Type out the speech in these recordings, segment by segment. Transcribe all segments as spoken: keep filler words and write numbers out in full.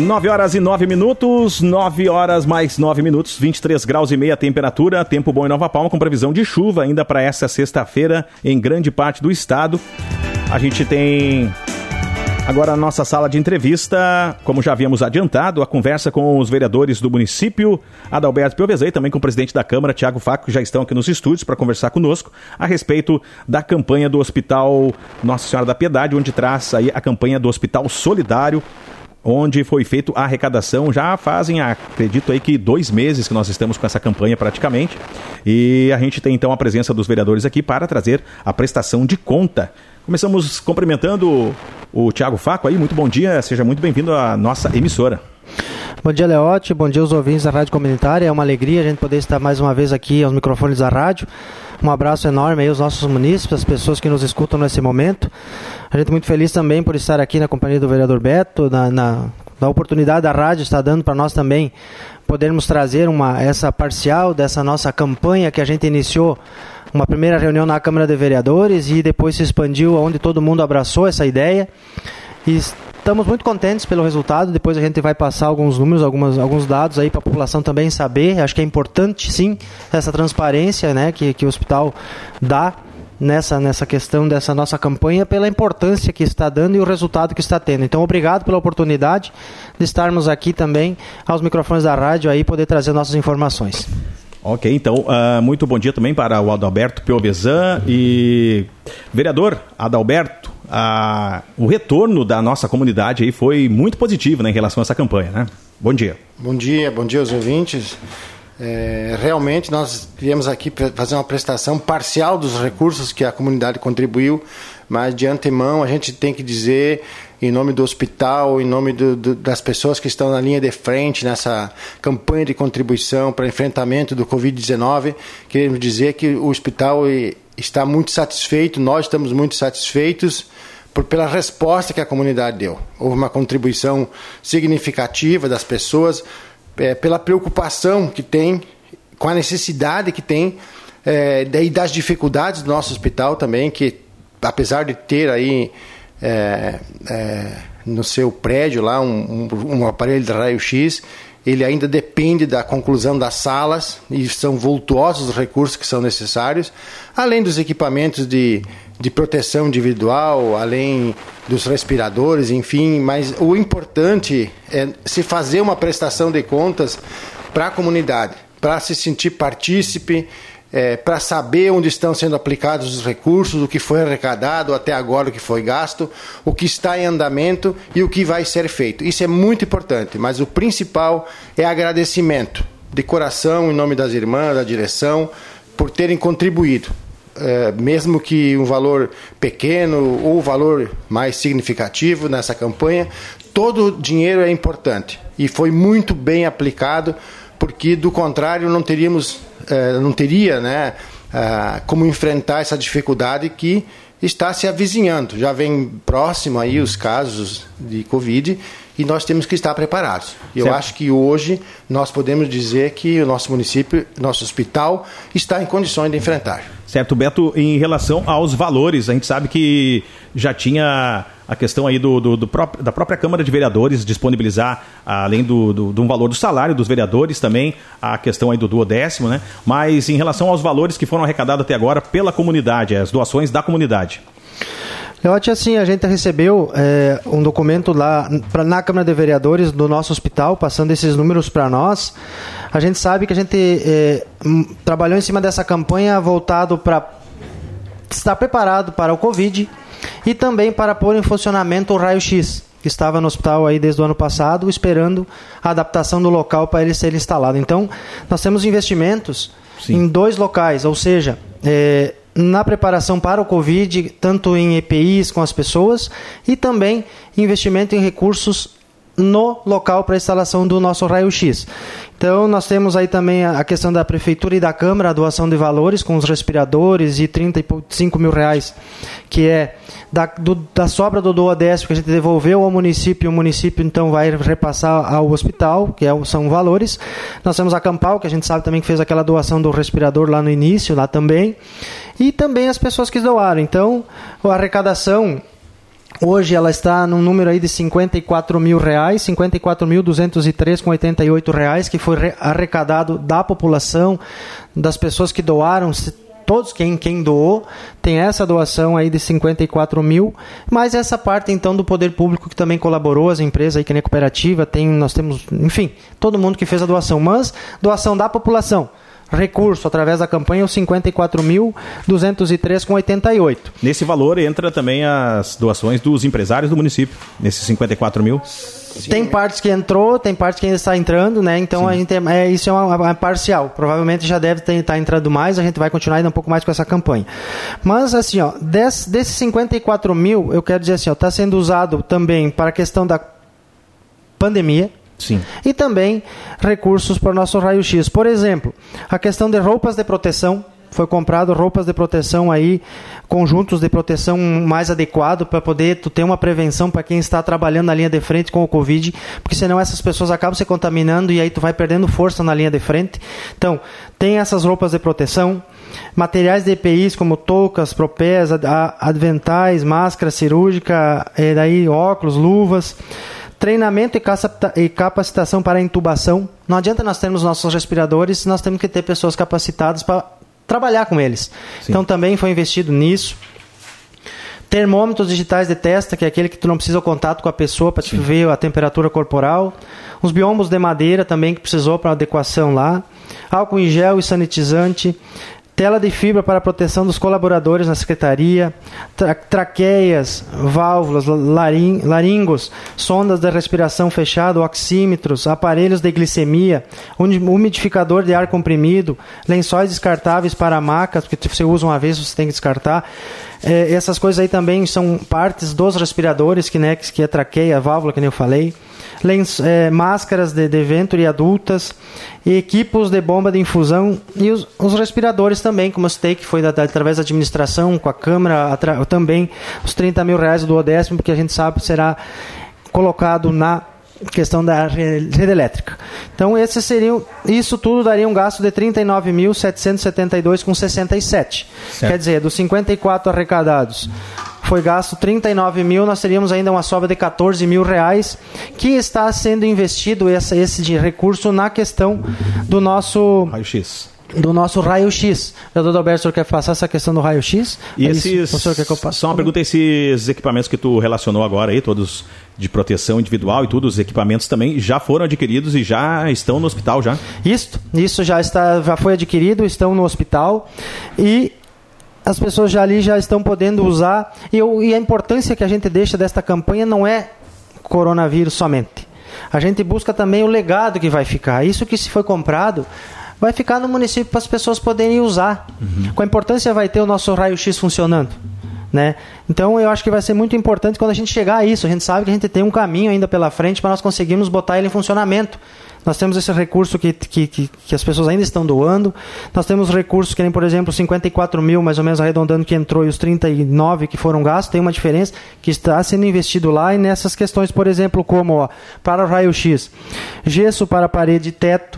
nove horas e nove minutos, nove horas mais nove minutos, vinte e três graus e meia a temperatura, tempo bom em Nova Palma, com previsão de chuva ainda para essa sexta-feira em grande parte do estado. A gente tem agora a nossa sala de entrevista, como já havíamos adiantado, a conversa com os vereadores do município, Adalberto Piovesan, e também com o presidente da Câmara, Tiago Facco, que já estão aqui nos estúdios para conversar conosco a respeito da campanha do Hospital Nossa Senhora da Piedade, onde traz aí a campanha do Hospital Solidário, onde foi feita a arrecadação. Já fazem, acredito aí que dois meses que nós estamos com essa campanha praticamente, e a gente tem então a presença dos vereadores aqui para trazer a prestação de conta. Começamos cumprimentando o Tiago Facco aí, muito bom dia, seja muito bem-vindo à nossa emissora. Bom dia, Leote, bom dia aos ouvintes da Rádio Comunitária, é uma alegria a gente poder estar mais uma vez aqui aos microfones da rádio. Um abraço enorme aí aos nossos munícipes, as pessoas que nos escutam nesse momento. A gente é muito feliz também por estar aqui na companhia do vereador Beto, na, na, na oportunidade da rádio está dando para nós também podermos trazer uma, essa parcial dessa nossa campanha que a gente iniciou, uma primeira reunião na Câmara de Vereadores e depois se expandiu, onde todo mundo abraçou essa ideia. E estamos muito contentes pelo resultado. Depois a gente vai passar alguns números, algumas, alguns dados aí para a população também saber. Acho que é importante, sim, essa transparência, né, que, que o hospital dá nessa, nessa questão dessa nossa campanha, pela importância que está dando e o resultado que está tendo. Então, obrigado pela oportunidade de estarmos aqui também aos microfones da rádio aí poder trazer nossas informações. Ok, então, uh, muito bom dia também para o Adalberto Piovesan e vereador Adalberto, uh, o retorno da nossa comunidade aí foi muito positivo, né, em relação a essa campanha, né? Bom dia. Bom dia, bom dia aos ouvintes. É, realmente nós viemos aqui fazer uma prestação parcial dos recursos que a comunidade contribuiu, mas de antemão a gente tem que dizer, em nome do hospital, em nome do, do, das pessoas que estão na linha de frente nessa campanha de contribuição para enfrentamento do covid dezenove, queremos dizer que o hospital está muito satisfeito, nós estamos muito satisfeitos por, pela resposta que a comunidade deu. Houve uma contribuição significativa das pessoas, É, pela preocupação que tem, com a necessidade que tem, é, e das dificuldades do nosso hospital também, que apesar de ter aí é, é, no seu prédio lá um, um, um aparelho de raio-x, ele ainda depende da conclusão das salas e são vultuosos os recursos que são necessários, além dos equipamentos de, de proteção individual, além dos respiradores, enfim, mas o importante é se fazer uma prestação de contas para a comunidade, para se sentir partícipe, é, para saber onde estão sendo aplicados os recursos, o que foi arrecadado até agora, o que foi gasto, o que está em andamento e o que vai ser feito. Isso é muito importante, mas o principal é agradecimento de coração, em nome das irmãs, da direção, por terem contribuído. É, mesmo que um valor pequeno ou um valor mais significativo nessa campanha, todo o dinheiro é importante e foi muito bem aplicado, porque do contrário não teríamos, é, não teria, né, é, como enfrentar essa dificuldade que está se avizinhando. Já vem próximo aí os casos de Covid e nós temos que estar preparados. Eu certo. Acho que hoje nós podemos dizer que o nosso município, nosso hospital, está em condições de enfrentar. Certo, Beto, em relação aos valores, a gente sabe que já tinha a questão aí do, do, do próprio, da própria Câmara de Vereadores disponibilizar, além do, do, do valor do salário dos vereadores, também a questão aí do duodécimo, né? Mas em relação aos valores que foram arrecadados até agora pela comunidade, as doações da comunidade. Leote, assim, a gente recebeu é, um documento lá pra, na Câmara de Vereadores do nosso hospital, passando esses números para nós. A gente sabe que a gente é, m, trabalhou em cima dessa campanha voltado para estar preparado para o Covid e também para pôr em funcionamento o raio-x, que estava no hospital aí desde o ano passado, esperando a adaptação do local para ele ser instalado. Então, nós temos investimentos Sim. em dois locais, ou seja, é, na preparação para o Covid, tanto em E P Is com as pessoas e também investimento em recursos no local para a instalação do nosso raio-x. Então, nós temos aí também a questão da Prefeitura e da Câmara, a doação de valores com os respiradores e trinta e cinco mil reais, que é da, do, da sobra do duodécimo que a gente devolveu ao município, e o município então vai repassar ao hospital, que é, são valores. Nós temos a Campal, que a gente sabe também que fez aquela doação do respirador lá no início, lá também. E também as pessoas que doaram. Então, a arrecadação Hoje ela está num número aí de cinquenta e quatro mil reais, cinquenta e quatro mil duzentos e três reais com oitenta e oito reais, que foi arrecadado da população, das pessoas que doaram, todos quem, quem doou, tem essa doação aí de cinquenta e quatro mil, mas essa parte então do poder público que também colaborou, as empresas aí que nem a cooperativa, tem, nós temos, enfim, todo mundo que fez a doação, mas doação da população. Recurso através da campanha, os cinquenta e quatro mil duzentos e três reais com oitenta e oito. Nesse valor entra também as doações dos empresários do município, nesses cinquenta e quatro mil? Sim. Tem partes que entrou, tem partes que ainda está entrando, né? Então Sim. a gente é, é, isso é uma, uma parcial. Provavelmente já deve estar tá entrando mais, a gente vai continuar ainda um pouco mais com essa campanha. Mas assim, ó, des, desses cinquenta e quatro mil, eu quero dizer assim, está sendo usado também para a questão da pandemia. Sim. E também recursos para o nosso raio-x. Por exemplo, a questão de roupas de proteção. Foi comprado roupas de proteção aí, conjuntos de proteção mais adequado para poder tu ter uma prevenção para quem está trabalhando na linha de frente com o Covid, porque senão essas pessoas acabam se contaminando e aí tu vai perdendo força na linha de frente. Então, tem essas roupas de proteção, materiais de E P Is como toucas, propés, adventais, máscara cirúrgica, e daí óculos, luvas. Treinamento e capacitação para intubação. Não adianta nós termos nossos respiradores, nós temos que ter pessoas capacitadas para trabalhar com eles. Sim. Então também foi investido nisso. Termômetros digitais de testa, que é aquele que tu não precisa o contato com a pessoa para te ver a temperatura corporal. Os biombos de madeira também que precisou para adequação lá. Álcool em gel e sanitizante. Tela de fibra para a proteção dos colaboradores na secretaria, tra- traqueias, válvulas, laring- laringos, sondas de respiração fechada, oxímetros, aparelhos de glicemia, umidificador de ar comprimido, lençóis descartáveis para macas, porque você usa uma vez, você tem que descartar. É, essas coisas aí também são partes dos respiradores, que, né, que é traqueia, válvula, que nem eu falei. Lenço, é, máscaras de, de Venturi adultas, e equipos de bomba de infusão e os, os respiradores também, como eu citei, que foi da, da, através da administração, com a Câmara, atra, também os trinta mil reais do duodécimo, porque a gente sabe que será colocado na questão da rede elétrica. Então, esses seriam, isso tudo daria um gasto de trinta e nove mil setecentos e setenta e dois reais com sessenta e sete. Certo. Quer dizer, dos cinquenta e quatro arrecadados, foi gasto trinta e nove mil, nós teríamos ainda uma sobra de quatorze mil reais, que está sendo investido esse, esse de recurso na questão do nosso raio-x. Do nosso raio-x. O doutor Alberto, o senhor quer passar essa questão do raio-x? E é esses, isso, o senhor quer que eu passe? Só uma pergunta, esses equipamentos que tu relacionou agora aí, todos de proteção individual e tudo, os equipamentos também já foram adquiridos e já estão no hospital já? Isso, isso já, está, já foi adquirido, estão no hospital e as pessoas já ali já estão podendo usar. E, eu, e a importância que a gente deixa desta campanha não é coronavírus somente. A gente busca também o legado que vai ficar. Isso que se foi comprado vai ficar no município para as pessoas poderem usar. Uhum. Com a importância vai ter o nosso raio-x funcionando. Né? Então eu acho que vai ser muito importante quando a gente chegar a isso. A gente sabe que a gente tem um caminho ainda pela frente para nós conseguirmos botar ele em funcionamento. Nós temos esse recurso que, que, que, que as pessoas ainda estão doando. Nós temos recursos que nem, por exemplo, cinquenta e quatro mil, mais ou menos arredondando, que entrou, e os trinta e nove que foram gastos. Tem uma diferença que está sendo investido lá. E nessas questões, por exemplo, como ó, para o raio-x, gesso para parede e teto,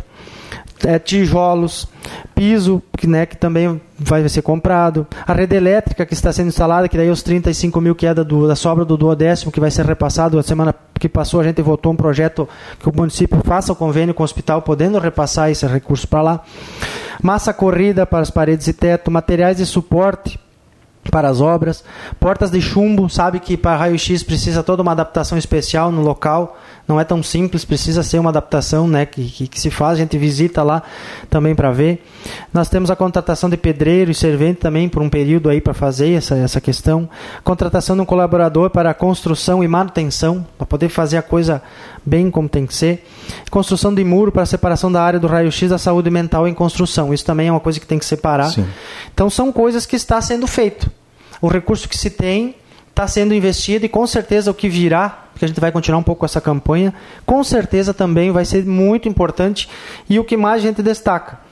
é, tijolos, piso, que, né, que também vai ser comprado, a rede elétrica que está sendo instalada, que daí os trinta e cinco mil que é da, do, da sobra do duodécimo, que vai ser repassado. A semana que passou a gente votou um projeto que o município faça o convênio com o hospital, podendo repassar esse recurso para lá. Massa corrida para as paredes e teto, materiais de suporte para as obras, portas de chumbo, sabe que para raio-x precisa toda uma adaptação especial no local, não é tão simples, precisa ser uma adaptação, né, que, que, que se faz, a gente visita lá também para ver. Nós temos a contratação de pedreiro e servente também por um período aí para fazer essa, essa questão, contratação de um colaborador para a construção e manutenção, para poder fazer a coisa bem como tem que ser, construção de muro para a separação da área do raio-x da saúde mental em construção, isso também é uma coisa que tem que separar. Sim. Então são coisas que está sendo feito. O recurso que se tem está sendo investido e com certeza o que virá, porque a gente vai continuar um pouco com essa campanha, com certeza também vai ser muito importante. E o que mais a gente destaca,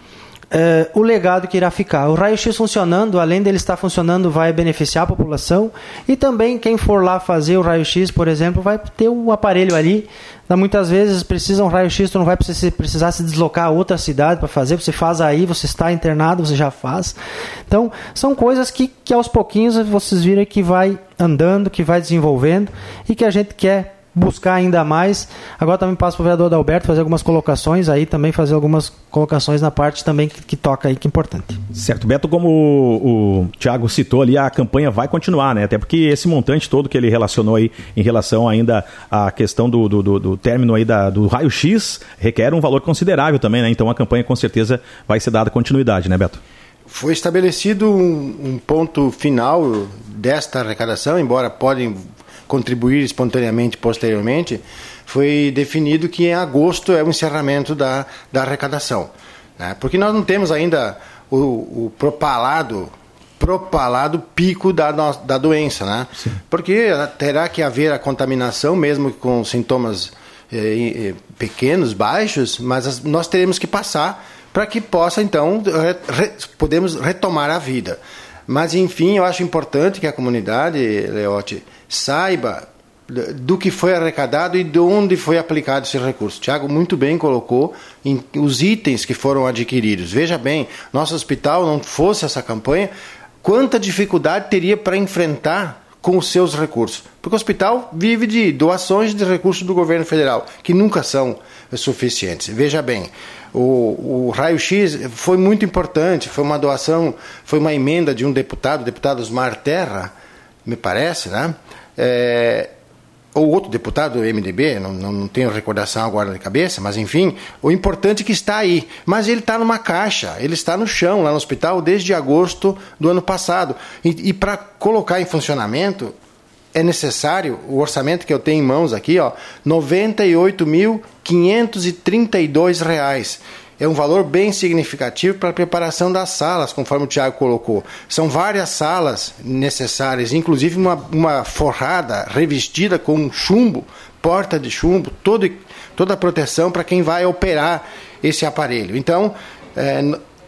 é, o legado que irá ficar. O raio-x funcionando, além dele estar funcionando, vai beneficiar a população, e também quem for lá fazer o raio-x, por exemplo, vai ter o aparelho ali. Muitas vezes precisa um raio-x, tu não vai precisar, precisar se deslocar a outra cidade para fazer, você faz aí, você está internado, você já faz. Então, são coisas que, que aos pouquinhos vocês viram que vai andando, que vai desenvolvendo e que a gente quer buscar ainda mais. Agora também passo para o vereador Adalberto fazer algumas colocações aí, também fazer algumas colocações na parte também que, que toca aí, que é importante. Certo, Beto, como o, o Thiago citou ali, a campanha vai continuar, né? Até porque esse montante todo que ele relacionou aí em relação ainda à questão do, do, do, do término aí da, do raio-x requer um valor considerável também, né? Então a campanha com certeza vai ser dada continuidade, né, Beto? Foi estabelecido um, um ponto final desta arrecadação, embora podem contribuir espontaneamente posteriormente. Foi definido que em agosto é o encerramento da, da arrecadação, né? Porque nós não temos ainda o, o propalado, propalado pico da, da doença, né? Sim. Porque terá que haver a contaminação, mesmo com sintomas eh, eh, pequenos, baixos, mas as, nós teremos que passar para que possa, então, re, re, podemos retomar a vida. Mas, enfim, eu acho importante que a comunidade, Leote, saiba do que foi arrecadado e de onde foi aplicado esse recurso. O Thiago muito bem colocou em os itens que foram adquiridos. Veja bem, nosso hospital não fosse essa campanha, quanta dificuldade teria para enfrentar com os seus recursos. Porque o hospital vive de doações de recursos do governo federal, que nunca são suficientes. Veja bem, o, o raio-x foi muito importante, foi uma doação, foi uma emenda de um deputado, o deputado Osmar Terra, me parece, né? É, ou outro deputado do M D B, não, não tenho recordação agora na cabeça, mas enfim, o importante é que está aí. Mas ele está numa caixa, ele está no chão, lá no hospital, desde agosto do ano passado. E, e para colocar em funcionamento, é necessário, o orçamento que eu tenho em mãos aqui, ó, noventa e oito mil quinhentos e trinta e dois reais. É um valor bem significativo para a preparação das salas, conforme o Thiago colocou. São várias salas necessárias, inclusive uma, uma forrada revestida com chumbo, porta de chumbo, todo, toda a proteção para quem vai operar esse aparelho. Então, é,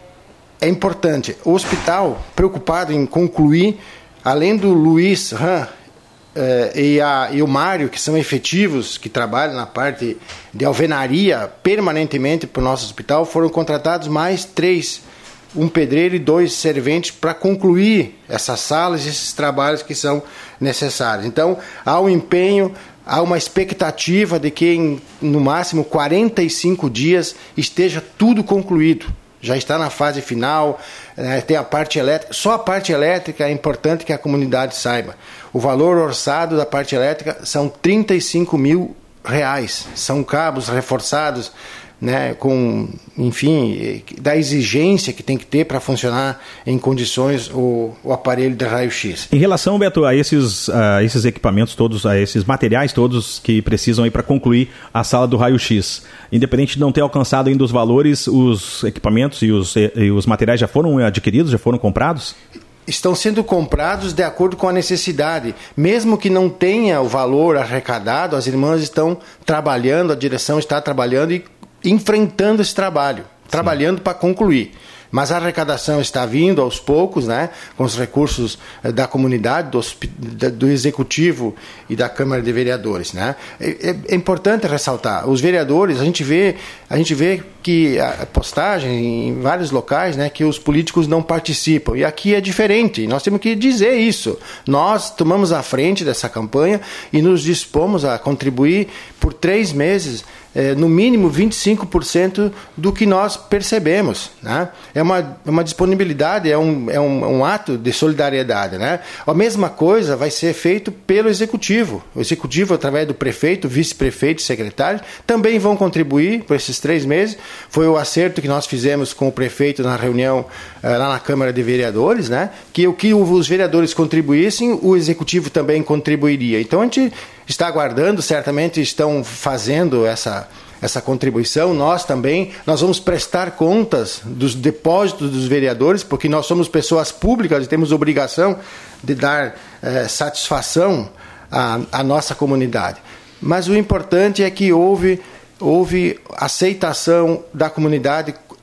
é importante. O hospital, preocupado em concluir, além do Luiz Ram, Uh, e, a, e o Mário, que são efetivos, que trabalham na parte de alvenaria permanentemente para o nosso hospital, foram contratados mais três, um pedreiro e dois serventes para concluir essas salas e esses trabalhos que são necessários. Então, há um empenho, há uma expectativa de que em, no máximo, quarenta e cinco dias esteja tudo concluído. Já está na fase final, né, tem a parte elétrica. Só a parte elétrica é importante que a comunidade saiba. O valor orçado da parte elétrica são trinta e cinco mil reais. São cabos reforçados, né, com, enfim, da exigência que tem que ter para funcionar em condições o, o aparelho de raio-x. Em relação, Beto, a esses, a esses equipamentos todos, a esses materiais todos que precisam aí para concluir a sala do raio-x, independente de não ter alcançado ainda os valores, os equipamentos e os, e os materiais já foram adquiridos, já foram comprados? Estão sendo comprados de acordo com a necessidade. Mesmo que não tenha o valor arrecadado, as irmãs estão trabalhando, a direção está trabalhando e enfrentando esse trabalho, Sim. trabalhando para concluir. Mas a arrecadação está vindo aos poucos, né, com os recursos da comunidade, do, do Executivo e da Câmara de Vereadores, né? É, é importante ressaltar, os vereadores, a gente vê, a gente vê que a postagem em vários locais, né, que os políticos não participam, e aqui é diferente, nós temos que dizer isso. Nós tomamos a frente dessa campanha e nos dispomos a contribuir por três meses, É, no mínimo vinte e cinco por cento do que nós percebemos, né? É uma, uma disponibilidade, é, um, é um, um ato de solidariedade, né? A mesma coisa vai ser feito pelo Executivo. O Executivo, através do prefeito, vice-prefeito e secretário, também vão contribuir por esses três meses. Foi o acerto que nós fizemos com o prefeito na reunião eh, lá na Câmara de Vereadores, né? Que o que os vereadores contribuíssem, o Executivo também contribuiria. Então a gente está aguardando, certamente estão fazendo essa, essa contribuição, nós também, nós vamos prestar contas dos depósitos dos vereadores, porque nós somos pessoas públicas e temos obrigação de dar eh, satisfação à, à nossa comunidade. Mas o importante é que houve, houve aceitação da comunidade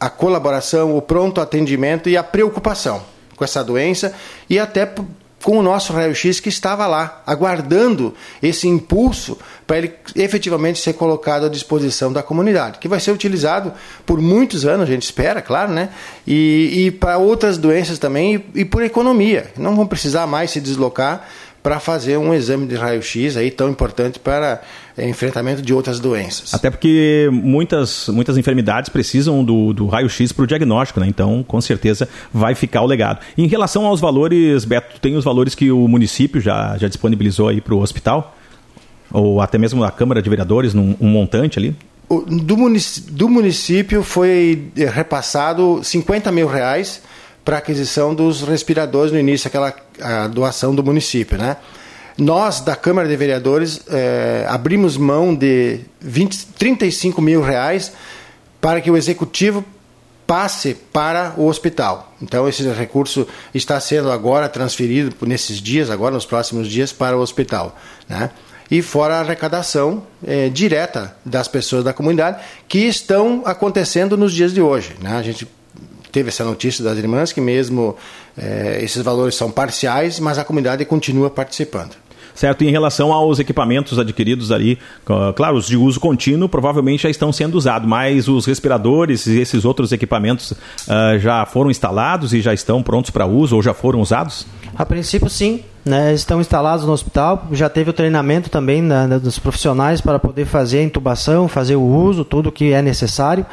a colaboração, o pronto atendimento e a preocupação com essa doença e até com o nosso raio-x que estava lá, aguardando esse impulso para ele efetivamente ser colocado à disposição da comunidade, que vai ser utilizado por muitos anos, a gente espera, claro, né? E, e para outras doenças também e, e por economia. Não vão precisar mais se deslocar para fazer um exame de raio-x aí tão importante para é, enfrentamento de outras doenças. Até porque muitas, muitas enfermidades precisam do, do raio-x para o diagnóstico, né? Então, com certeza, vai ficar o legado. Em relação aos valores, Beto, tem os valores que o município já, já disponibilizou aí para o hospital? Ou até mesmo a Câmara de Vereadores, num um montante ali? O, do, município, do município foi repassado cinquenta mil reais para aquisição dos respiradores no início, aquela a doação do município, né? Nós, da Câmara de Vereadores, eh, abrimos mão de vinte, trinta e cinco mil reais para que o Executivo passe para o hospital. Então, esse recurso está sendo agora transferido nesses dias, agora nos próximos dias, para o hospital, né? E fora a arrecadação eh, direta das pessoas da comunidade, que estão acontecendo nos dias de hoje, né? A gente teve essa notícia das irmãs que mesmo eh, esses valores são parciais, mas a comunidade continua participando. Certo, e em relação aos equipamentos adquiridos ali, claro, os de uso contínuo provavelmente já estão sendo usados, mas os respiradores e esses outros equipamentos uh, já foram instalados e já estão prontos para uso ou já foram usados? A princípio sim, né, estão instalados no hospital, já teve o treinamento também né, dos profissionais para poder fazer a intubação, fazer o uso, tudo que é necessário.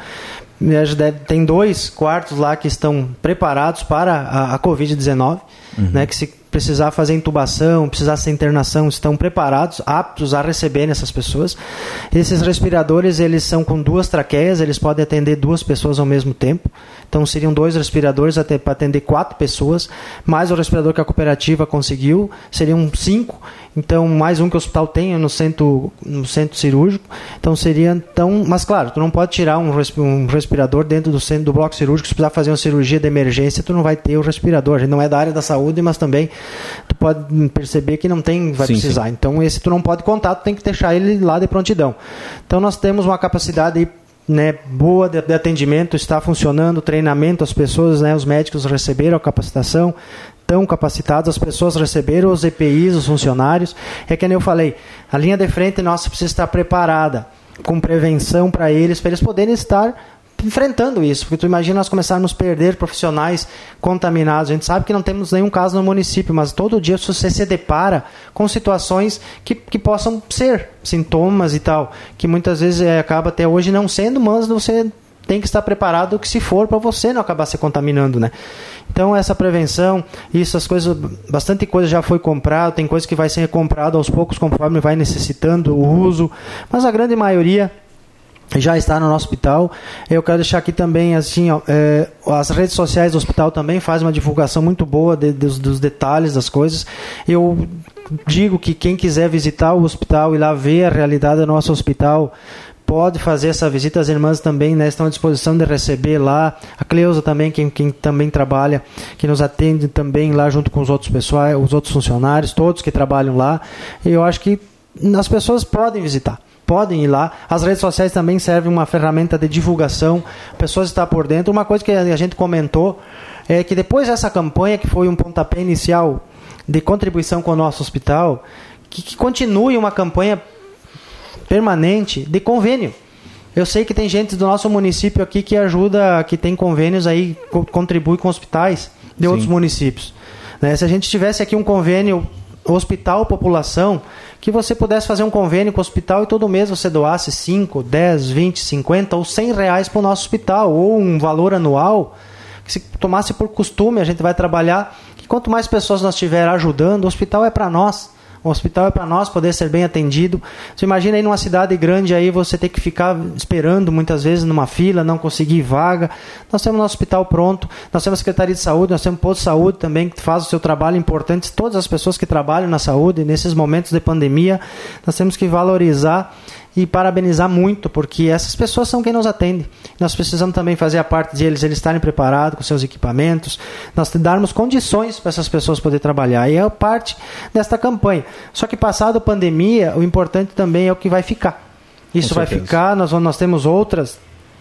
Tem dois quartos lá que estão preparados para a, a covid dezenove, uhum. né, que se precisar fazer intubação, precisar ser internação, estão preparados, aptos a receberem essas pessoas. Esses respiradores, eles são com duas traqueias, eles podem atender duas pessoas ao mesmo tempo. Então, seriam dois respiradores até para atender quatro pessoas, mais o respirador que a cooperativa conseguiu, seriam cinco. Então, mais um que o hospital tem no centro, no centro cirúrgico. Então, seria... Então, mas, claro, tu não pode tirar um respirador dentro do centro do bloco cirúrgico. Se precisar fazer uma cirurgia de emergência, tu não vai ter o respirador. A gente não é da área da saúde, mas também tu pode perceber que não tem, vai sim, precisar. Sim. Então, esse tu não pode contar, tu tem que deixar ele lá de prontidão. Então, nós temos uma capacidade aí, né, boa de, de atendimento, está funcionando, treinamento, as pessoas, né, os médicos receberam a capacitação, estão capacitados, as pessoas receberam os E P Is, os funcionários. É que nem eu falei, a linha de frente nossa precisa estar preparada, com prevenção para eles, para eles poderem estar enfrentando isso, porque tu imagina nós começarmos a perder profissionais contaminados. A gente sabe que não temos nenhum caso no município, mas todo dia você se depara com situações que, que possam ser sintomas e tal, que muitas vezes é, acaba até hoje não sendo, mas você tem que estar preparado que se for para você não acabar se contaminando, né? Então essa prevenção, isso, as coisas, bastante coisa já foi comprado, tem coisa que vai ser comprado aos poucos conforme vai necessitando o uso, mas a grande maioria já está no nosso hospital. Eu quero deixar aqui também, assim, ó, é, as redes sociais do hospital também fazem uma divulgação muito boa de, de, dos detalhes das coisas. Eu digo que quem quiser visitar o hospital e lá ver a realidade do nosso hospital, pode fazer essa visita. As irmãs também, né, estão à disposição de receber lá. A Cleusa também, quem, quem também trabalha, que nos atende também lá junto com os outros pessoais, os outros funcionários, todos que trabalham lá. E eu acho que as pessoas podem visitar. Podem ir lá. As redes sociais também servem uma ferramenta de divulgação. Pessoas estão por dentro. Uma coisa que a gente comentou é que depois dessa campanha, que foi um pontapé inicial de contribuição com o nosso hospital, que, que continue uma campanha permanente de convênio. Eu sei que tem gente do nosso município aqui que ajuda, que tem convênios aí, co- contribui com hospitais de Sim. outros municípios. Né? Se a gente tivesse aqui um convênio hospital-população, que você pudesse fazer um convênio com o hospital e todo mês você doasse cinco, dez, vinte, cinquenta ou cem reais para o nosso hospital, ou um valor anual, que se tomasse por costume, a gente vai trabalhar, que quanto mais pessoas nós tiver ajudando, o hospital é para nós. O hospital é para nós poder ser bem atendido. Você imagina aí numa cidade grande aí você ter que ficar esperando muitas vezes numa fila, não conseguir vaga. Nós temos nosso hospital pronto, nós temos a Secretaria de Saúde, nós temos o Posto de Saúde também que faz o seu trabalho importante. Todas as pessoas que trabalham na saúde, nesses momentos de pandemia, nós temos que valorizar e parabenizar muito, porque essas pessoas são quem nos atende. Nós precisamos também fazer a parte deles, eles estarem preparados com seus equipamentos, nós darmos condições para essas pessoas poderem trabalhar. E é parte desta campanha. Só que passado a pandemia, o importante também é o que vai ficar. Isso vai ficar, nós, nós temos outras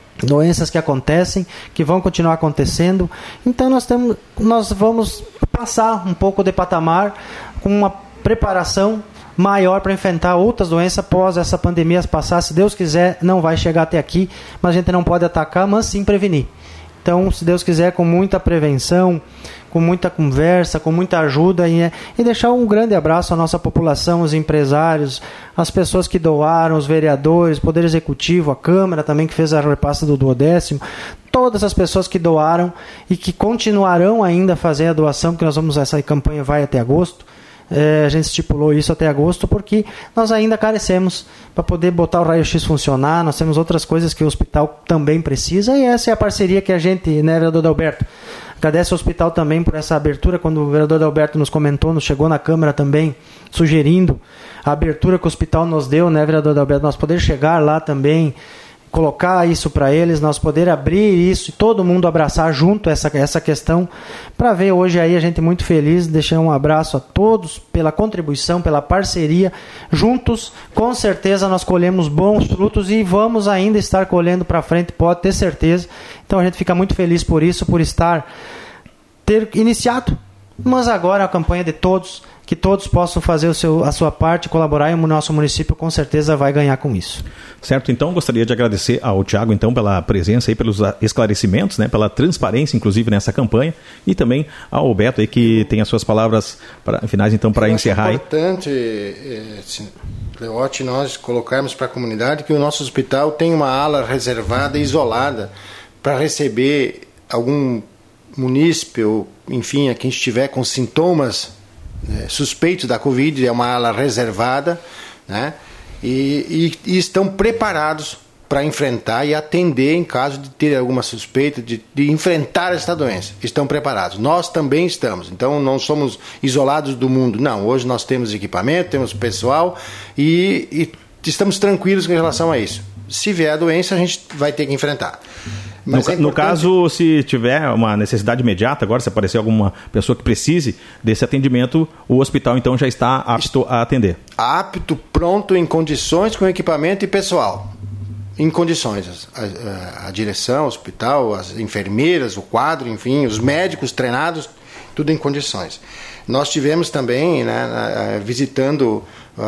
doenças que acontecem, que vão continuar acontecendo. Então nós, temos, nós vamos passar um pouco de patamar com uma preparação maior para enfrentar outras doenças após essa pandemia passar. Se Deus quiser, não vai chegar até aqui, mas a gente não pode atacar, mas sim prevenir. Então, se Deus quiser, com muita prevenção, com muita conversa, com muita ajuda, e, e deixar um grande abraço à nossa população, os empresários, as pessoas que doaram, os vereadores, o Poder Executivo, a Câmara também que fez a repasse do duodécimo, todas as pessoas que doaram e que continuarão ainda a fazer a doação, porque nós vamos, essa campanha vai até agosto. É, a gente estipulou isso até agosto porque nós ainda carecemos para poder botar o raio-x funcionar. Nós temos outras coisas que o hospital também precisa, e essa é a parceria que a gente, né, vereador Adalberto, agradece ao hospital também por essa abertura. Quando o vereador Adalberto nos comentou, nos chegou na Câmara também sugerindo a abertura que o hospital nos deu, né, vereador Adalberto, nós poder chegar lá também, colocar isso para eles, nós poder abrir isso e todo mundo abraçar junto essa, essa questão, para ver hoje aí a gente muito feliz. Deixar um abraço a todos pela contribuição, pela parceria. Juntos, com certeza, nós colhemos bons frutos e vamos ainda estar colhendo para frente, pode ter certeza. Então a gente fica muito feliz por isso, por estar, ter iniciado, mas agora a campanha de todos, que todos possam fazer o seu, a sua parte, colaborar, e o nosso município com certeza vai ganhar com isso. Certo, então gostaria de agradecer ao Tiago então pela presença e pelos esclarecimentos, né, pela transparência inclusive nessa campanha, e também ao Beto aí que tem as suas palavras pra, finais então para encerrar. É importante, é, Leote, nós colocarmos para a comunidade que o nosso hospital tem uma ala reservada e isolada para receber algum munícipe ou, enfim, a quem estiver com sintomas é, suspeitos da Covid. É uma ala reservada, né? E, e, e estão preparados para enfrentar e atender em caso de ter alguma suspeita, de, de enfrentar esta doença. Estão preparados. Nós também estamos. Então não somos isolados do mundo. Não, hoje nós temos equipamento, temos pessoal e, e estamos tranquilos com relação a isso. Se vier a doença, a gente vai ter que enfrentar. No, é no caso, se tiver uma necessidade imediata, agora se aparecer alguma pessoa que precise desse atendimento, o hospital então já está apto a atender. Apto, pronto, em condições, com equipamento e pessoal. Em condições. A, a, a direção, o hospital, as enfermeiras, o quadro, enfim, os médicos treinados, tudo em condições. Nós tivemos também, né, visitando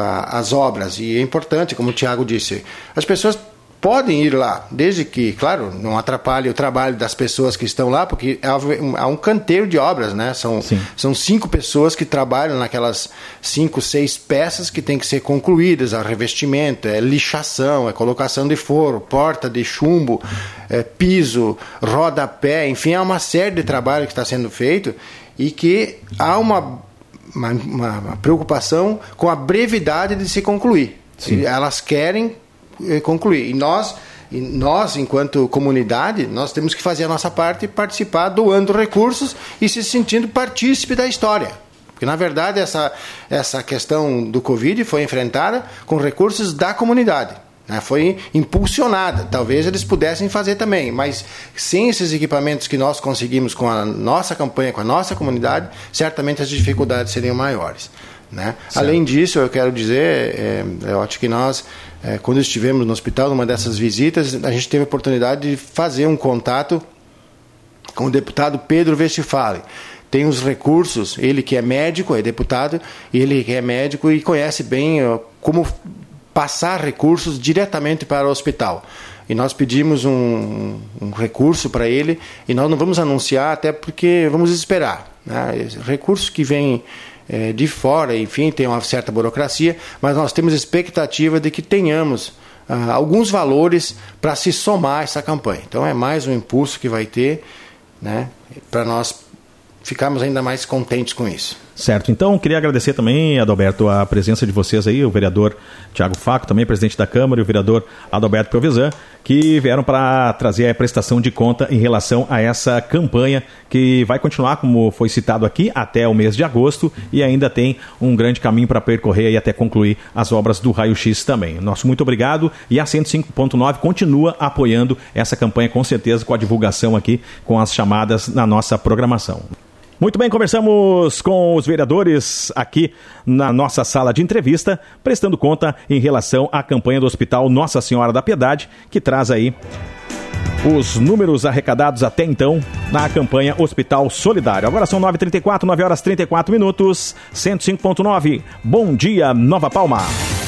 as obras, e é importante, como o Tiago disse, as pessoas podem ir lá, desde que, claro, não atrapalhe o trabalho das pessoas que estão lá, porque há um canteiro de obras, né? São, são cinco pessoas que trabalham naquelas cinco, seis peças que têm que ser concluídas, é revestimento, é lixação, é colocação de forro, porta de chumbo, é piso, rodapé, enfim, há uma série de trabalho que está sendo feito e que há uma, uma, uma preocupação com a brevidade de se concluir. Sim. Elas querem concluir. E nós, e nós, enquanto comunidade, nós temos que fazer a nossa parte e participar doando recursos e se sentindo partícipe da história. Porque, na verdade, essa, essa questão do Covid foi enfrentada com recursos da comunidade, né? Foi impulsionada. Talvez eles pudessem fazer também, mas sem esses equipamentos que nós conseguimos com a nossa campanha, com a nossa comunidade, certamente as dificuldades seriam maiores, né? Além disso, eu quero dizer, é, eu acho que nós, é, quando estivemos no hospital, numa dessas visitas, a gente teve a oportunidade de fazer um contato com o deputado Pedro Westphalen. Tem os recursos, ele que é médico, é deputado, ele que é médico e conhece bem ó, como passar recursos diretamente para o hospital. E nós pedimos um, um recurso para ele, e nós não vamos anunciar, até porque vamos esperar, né? Recursos que vêm é, de fora, enfim, tem uma certa burocracia, mas nós temos expectativa de que tenhamos ah, alguns valores para se somar a essa campanha. Então é mais um impulso que vai ter, né, para nós ficarmos ainda mais contentes com isso. Certo, então queria agradecer também, Adalberto, a presença de vocês aí, o vereador Tiago Faco, também presidente da Câmara, e o vereador Adalberto Pelvezan, que vieram para trazer a prestação de conta em relação a essa campanha que vai continuar, como foi citado aqui, até o mês de agosto, e ainda tem um grande caminho para percorrer e até concluir as obras do raio-x também. Nosso muito obrigado, e a cento e cinco ponto nove continua apoiando essa campanha, com certeza, com a divulgação aqui, com as chamadas na nossa programação. Muito bem, conversamos com os vereadores aqui na nossa sala de entrevista, prestando conta em relação à campanha do Hospital Nossa Senhora da Piedade, que traz aí os números arrecadados até então na campanha Hospital Solidário. Agora são nove e trinta e quatro, nove horas e trinta e quatro minutos, cento e cinco ponto nove. Bom dia, Nova Palma.